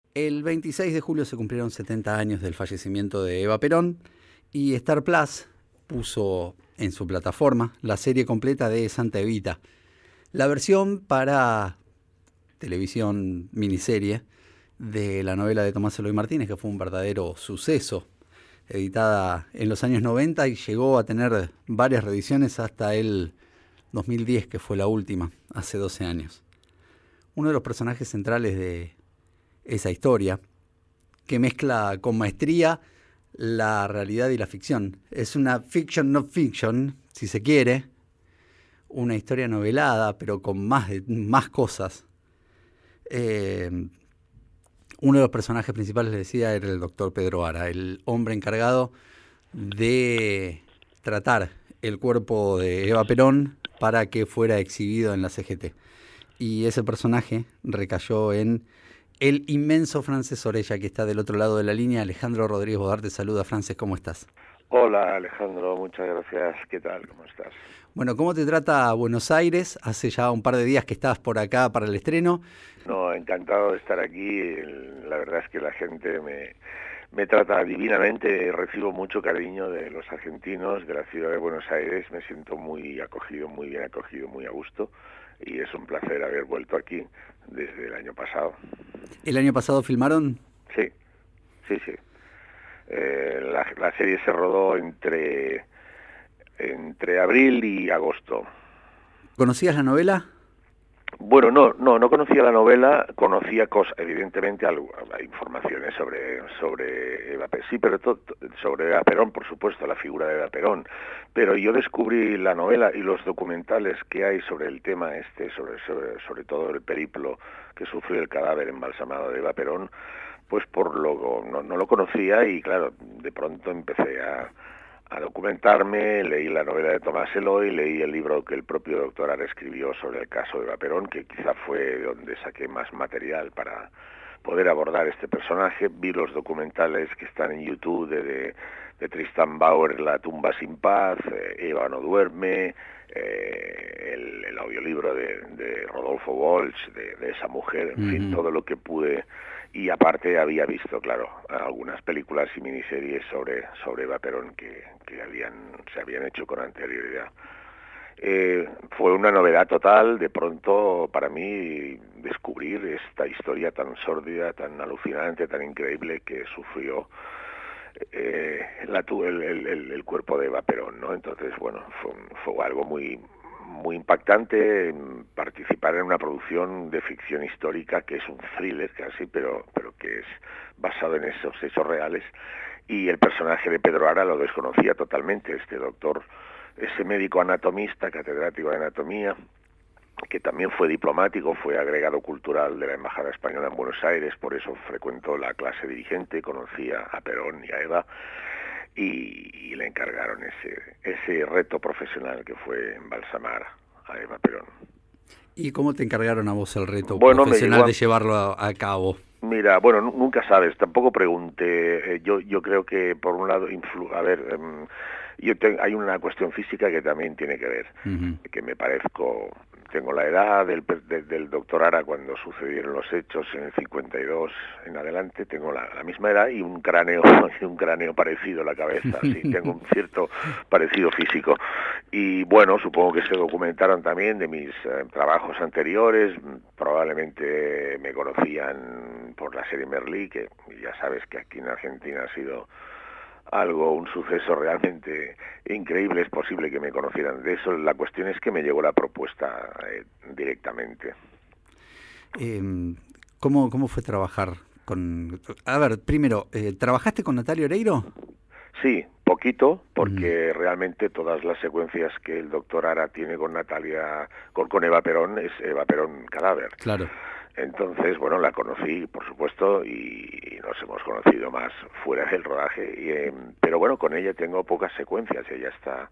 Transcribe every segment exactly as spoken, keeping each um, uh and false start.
El veintiséis de julio se cumplieron setenta años del fallecimiento de Eva Perón y Star Plus puso en su plataforma la serie completa de Santa Evita. La versión para televisión miniserie de la novela de Tomás Eloy Martínez, que fue un verdadero suceso, editada en los años noventa y llegó a tener varias reediciones hasta el dos mil diez, que fue la última, hace doce años. Uno de los personajes centrales de esa historia, que mezcla con maestría la realidad y la ficción. Es una fiction no fiction, si se quiere, una historia novelada, pero con más, de, más cosas. Eh, uno de los personajes principales, les decía, era el doctor Pedro Ara, el hombre encargado de tratar el cuerpo de Eva Perón para que fuera exhibido en la C G T. Y ese personaje recayó en el inmenso Frances Orella, que está del otro lado de la línea. Alejandro Rodríguez Bodar te saluda. Frances, ¿cómo estás? Hola, Alejandro, muchas gracias. ¿Qué tal? ¿Cómo estás? Bueno, ¿cómo te trata Buenos Aires? Hace ya un par de días que estabas por acá para el estreno. No, encantado de estar aquí. La verdad es que la gente me, me trata divinamente. Recibo mucho cariño de los argentinos, de la ciudad de Buenos Aires. Me siento muy acogido, muy bien acogido, muy a gusto. Y es un placer haber vuelto aquí desde el año pasado. ¿El año pasado filmaron? Sí, sí, sí. Eh, la, la serie se rodó entre, entre abril y agosto. ¿Conocías la novela? Bueno, no, no, no conocía la novela, conocía cosas, evidentemente, algo, informaciones sobre sobre Eva Perón, sí, pero to, sobre Eva Perón, por supuesto, la figura de Eva Perón, pero yo descubrí la novela y los documentales que hay sobre el tema este, sobre sobre, sobre todo el periplo que sufrió el cadáver embalsamado de Eva Perón, pues por lo no, no lo conocía y claro, de pronto empecé a a documentarme, leí la novela de Tomás Eloy, leí el libro que el propio doctor Ara escribió sobre el caso de Eva Perón, que quizá fue donde saqué más material para poder abordar este personaje. Vi los documentales que están en YouTube de, de, de Tristan Bauer, La tumba sin paz, eh, Eva no duerme, eh, el, el audiolibro de, de Rodolfo Walsh, de, de esa mujer, en uh-huh. fin, todo lo que pude. Y aparte había visto, claro, algunas películas y miniseries sobre sobre Eva Perón que, que habían se habían hecho con anterioridad. Eh, fue una novedad total, de pronto, para mí, descubrir esta historia tan sórdida, tan alucinante, tan increíble que sufrió eh, la, el, el, el cuerpo de Eva Perón, ¿no? Entonces, bueno, fue, fue algo muy... muy impactante participar en una producción de ficción histórica que es un thriller casi, pero pero que es basado en esos hechos reales, y el personaje de Pedro Ara lo desconocía totalmente, este doctor, ese médico anatomista, catedrático de anatomía, que también fue diplomático, fue agregado cultural de la Embajada Española en Buenos Aires, por eso frecuentó la clase dirigente, conocía a Perón y a Eva, y, y le encargaron ese ese reto profesional que fue embalsamar a Eva Perón. ¿Y cómo te encargaron a vos el reto bueno, profesional a... de llevarlo a, a cabo? Mira, bueno, nunca sabes, tampoco pregunté. Eh, yo yo creo que por un lado, influ... a ver, um, yo te... hay una cuestión física que también tiene que ver, uh-huh. que me parezco... Tengo la edad del, del, del doctor Ara cuando sucedieron los hechos en el cincuenta y dos en adelante, tengo la, la misma edad y un cráneo un cráneo parecido a la cabeza, sí, tengo un cierto parecido físico. Y bueno, supongo que se documentaron también de mis eh, trabajos anteriores, probablemente me conocían por la serie Merlí, que ya sabes que aquí en Argentina ha sido algo, un suceso realmente increíble, es posible que me conocieran de eso. La cuestión es que me llegó la propuesta eh, directamente. Eh, ¿cómo, ¿Cómo fue trabajar con...? A ver, primero, eh, ¿trabajaste con Natalia Oreiro? Sí, poquito, porque mm. realmente todas las secuencias que el doctor Ara tiene con Natalia, con, con Eva Perón, es Eva Perón cadáver. Claro. Entonces, bueno, la conocí, por supuesto, y nos hemos conocido más fuera del rodaje, y, eh, pero bueno, con ella tengo pocas secuencias, ella está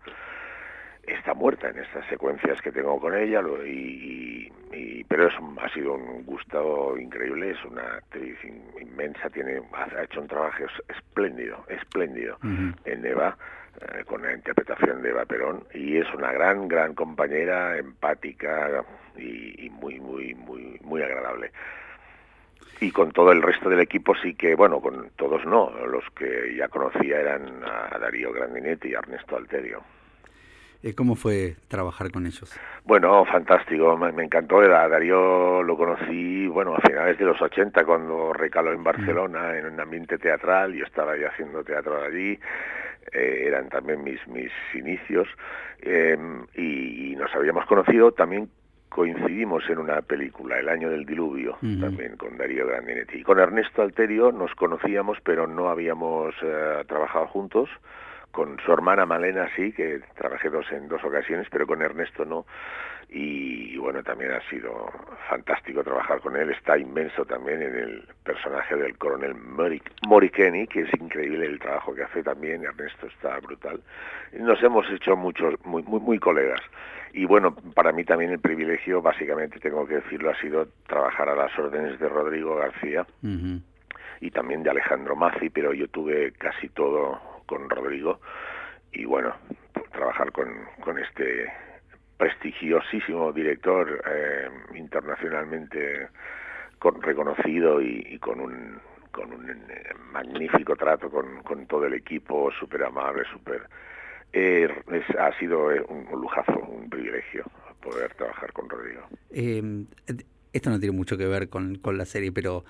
está muerta en estas secuencias que tengo con ella, y, y pero es, ha sido un gusto increíble, es una actriz inmensa, tiene ha hecho un trabajo espléndido, espléndido uh-huh. en Eva, eh, con la interpretación de Eva Perón, y es una gran, gran compañera, empática y, y muy, muy, muy, muy agradable. Y con todo el resto del equipo sí que, bueno, con todos no, los que ya conocía eran a Darío Grandinetti y a Ernesto Alterio. ¿Cómo fue trabajar con ellos? Bueno, fantástico, me, me encantó. A Darío lo conocí, bueno, a finales de los ochenta, cuando recaló en Barcelona, mm. en un ambiente teatral. Yo estaba ya haciendo teatro allí, eh, eran también mis, mis inicios, eh, y, y nos habíamos conocido también. Coincidimos en una película, El año del diluvio, uh-huh. también con Darío Grandinetti. Y con Ernesto Alterio nos conocíamos, pero no habíamos eh, trabajado juntos. Con su hermana Malena sí, que trabajé dos en dos ocasiones, pero con Ernesto no. Y, y bueno, también ha sido fantástico trabajar con él. Está inmenso también en el personaje del coronel Morikeni, que es increíble el trabajo que hace también. Ernesto está brutal. Nos hemos hecho muchos, muy, muy, muy colegas. Y bueno, para mí también el privilegio, básicamente tengo que decirlo, ha sido trabajar a las órdenes de Rodrigo García uh-huh. y también de Alejandro Mazzi, pero yo tuve casi todo con Rodrigo. Y bueno, trabajar con, con este prestigiosísimo director eh, internacionalmente con, reconocido y, y con un con un eh, magnífico trato con, con todo el equipo, súper amable, súper... Eh, es, ha sido un, un lujazo, un privilegio poder trabajar con Rodrigo. Eh, esto no tiene mucho que ver con, con la serie, pero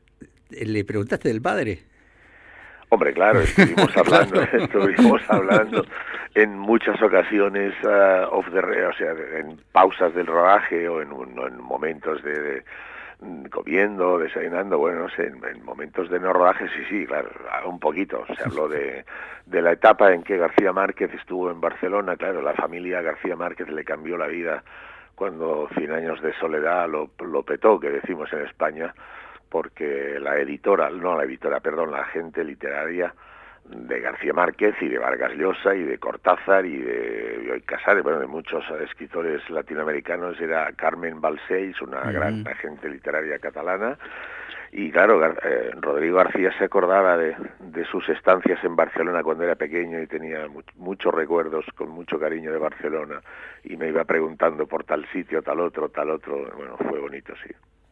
¿le preguntaste del padre? Hombre, claro, estuvimos hablando, claro. estuvimos hablando en muchas ocasiones uh, off the, o sea, en pausas del rodaje o en, un, en momentos de, de comiendo, desayunando, bueno, no sé, en, en momentos de no rodaje, sí, sí, claro, un poquito. Se habló de, de la etapa en que García Márquez estuvo en Barcelona. Claro, la familia García Márquez le cambió la vida cuando Cien años de soledad lo, lo petó, que decimos en España, porque la editora, no la editora, perdón, la agente literaria de García Márquez y de Vargas Llosa y de Cortázar y de Bioy Casares, bueno, de muchos escritores latinoamericanos, era Carmen Balcells, una uh-huh. gran agente literaria catalana. Y claro, eh, Rodrigo García se acordaba de, de sus estancias en Barcelona cuando era pequeño y tenía mu- muchos recuerdos con mucho cariño de Barcelona, y me iba preguntando por tal sitio, tal otro, tal otro. Bueno, fue bonito, sí.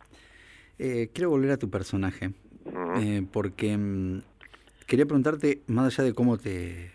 Eh, quiero volver a tu personaje, Uh-huh. eh, porque mmm, quería preguntarte, más allá de cómo te...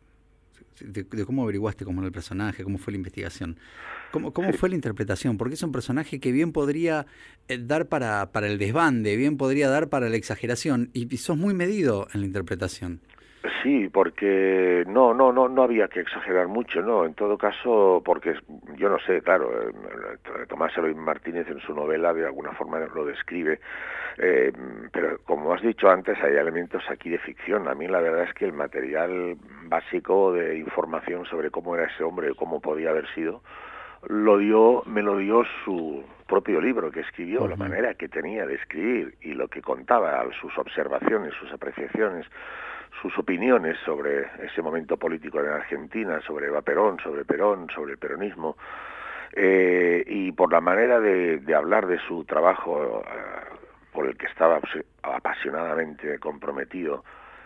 De, de cómo averiguaste cómo era el personaje, cómo fue la investigación, cómo, cómo sí. fue la interpretación, porque es un personaje que bien podría eh, dar para, para el desbande, bien podría dar para la exageración, y, y sos muy medido en la interpretación. Sí, porque no, no, no, no había que exagerar mucho, ¿no? En todo caso, porque yo no sé, claro, Tomás Eloy Martínez en su novela de alguna forma lo describe, eh, pero como has dicho antes, hay elementos aquí de ficción. A mí la verdad es que el material básico de información sobre cómo era ese hombre, cómo podía haber sido, lo dio, me lo dio su propio libro que escribió, uh-huh. la manera que tenía de escribir y lo que contaba, sus observaciones, sus apreciaciones, sus opiniones sobre ese momento político en Argentina, sobre Eva Perón, sobre Perón, sobre el peronismo, eh, y por la manera de, de hablar de su trabajo, eh, por el que estaba apasionadamente comprometido,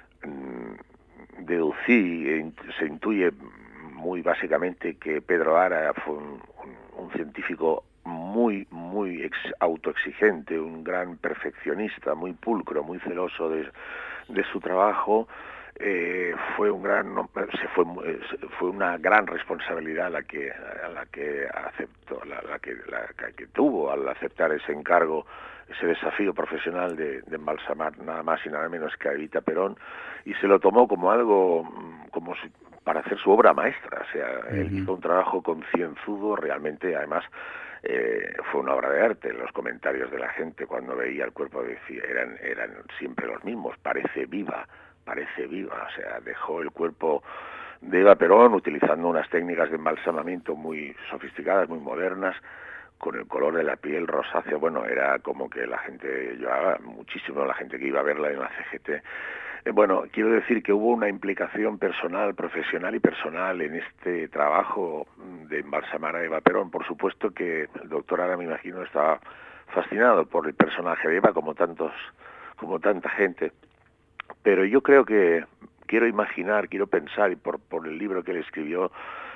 mm, deducí, e se intuye muy básicamente que Pedro Ara fue un, un, un científico muy, muy ex, autoexigente, un gran perfeccionista, muy pulcro, muy celoso de de su trabajo. Eh, fue un gran se fue fue una gran responsabilidad la que a la que aceptó la, la que la que tuvo al aceptar ese encargo, ese desafío profesional de, de embalsamar nada más y nada menos que a Evita Perón, y se lo tomó como algo, como si, para hacer su obra maestra. O sea, uh-huh. él hizo un trabajo concienzudo, realmente, además. Eh, fue una obra de arte. Los comentarios de la gente cuando veía el cuerpo decía, eran eran siempre los mismos: parece viva, parece viva. O sea, dejó el cuerpo de Eva Perón utilizando unas técnicas de embalsamamiento muy sofisticadas, muy modernas, con el color de la piel rosácea. Bueno, era como que la gente lloraba muchísimo, la gente que iba a verla en la C G T. Eh, bueno, quiero decir que hubo una implicación personal, profesional y personal en este trabajo de embalsamar a Eva Perón. Por supuesto que el doctor Ara, me imagino, estaba fascinado por el personaje de Eva, como tantos, como tanta gente. Pero yo creo que quiero imaginar, quiero pensar, y por, por el libro que él escribió,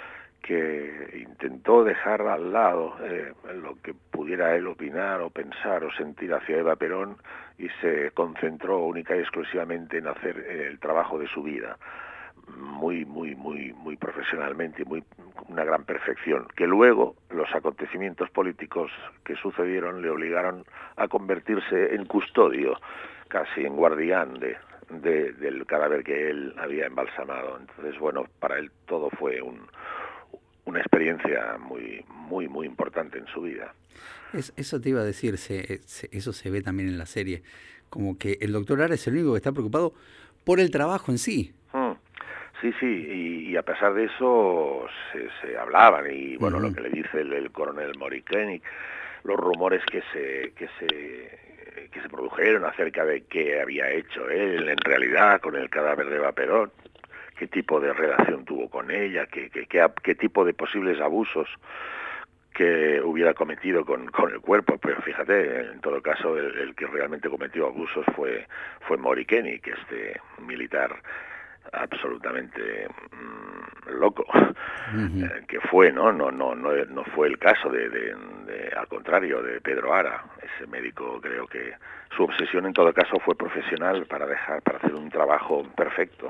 que intentó dejar al lado eh, lo que pudiera él opinar o pensar o sentir hacia Eva Perón y se concentró única y exclusivamente en hacer eh, el trabajo de su vida, muy, muy, muy, muy profesionalmente y muy, una gran perfección, que luego los acontecimientos políticos que sucedieron le obligaron a convertirse en custodio, casi en guardián de, de, del cadáver que él había embalsamado. Entonces, bueno, para él todo fue un, una experiencia muy, muy, muy importante en su vida. Es, eso te iba a decir, se, se, eso se ve también en la serie, como que el doctor Ara es el único que está preocupado por el trabajo en sí. Hmm. Sí, sí, y, y a pesar de eso se, se hablaban, y bueno, uh-huh. lo que le dice el, el coronel Morikenic, los rumores que se, que se que se produjeron acerca de qué había hecho él en realidad con el cadáver de Eva Perón, qué tipo de relación tuvo con ella, qué, qué, qué, qué tipo de posibles abusos que hubiera cometido con, con el cuerpo. Pero fíjate, en todo caso el, el que realmente cometió abusos fue, fue Morikenic, este militar absolutamente mmm, loco, uh-huh. eh, que fue, ¿no? No, no, no, no fue el caso de, de, de, al contrario, de Pedro Ara, ese médico. Creo que su obsesión en todo caso fue profesional para dejar, para hacer un trabajo perfecto.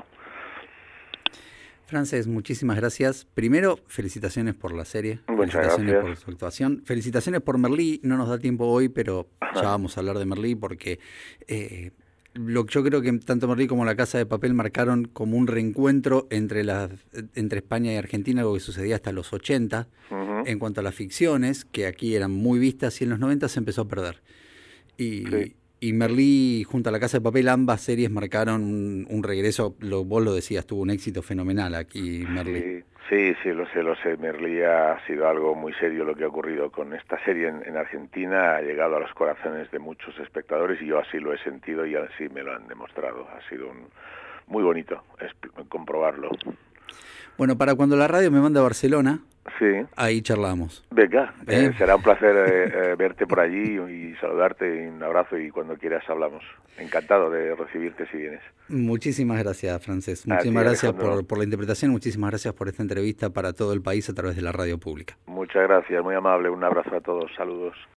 Frances, muchísimas gracias. Primero, felicitaciones por la serie. Muchas felicitaciones gracias. por su actuación. Felicitaciones por Merlí. No nos da tiempo hoy, pero Ajá. ya vamos a hablar de Merlí porque eh, lo yo creo que tanto Merlí como La Casa de Papel marcaron como un reencuentro entre las entre España y Argentina, algo que sucedía hasta los ochenta, uh-huh. en cuanto a las ficciones, que aquí eran muy vistas, y en los noventa se empezó a perder. Y, sí. y Merlí junto a La Casa de Papel, ambas series marcaron un, un regreso, lo, vos lo decías, tuvo un éxito fenomenal aquí Merlí. Sí. Sí, sí, lo sé, lo sé. Merlí ha sido algo muy serio lo que ha ocurrido con esta serie en, en Argentina. Ha llegado a los corazones de muchos espectadores y yo así lo he sentido y así me lo han demostrado. Ha sido un, muy bonito es, comprobarlo. Bueno, para cuando la radio me manda a Barcelona, sí. ahí charlamos. Venga, ¿Eh? Eh, será un placer eh, eh, verte por allí y saludarte, y un abrazo, y cuando quieras hablamos. Encantado de recibirte si vienes. Muchísimas gracias, Frances. Muchísimas ti, gracias por, por la interpretación, muchísimas gracias por esta entrevista para todo el país a través de la radio pública. Muchas gracias, muy amable. Un abrazo a todos, saludos.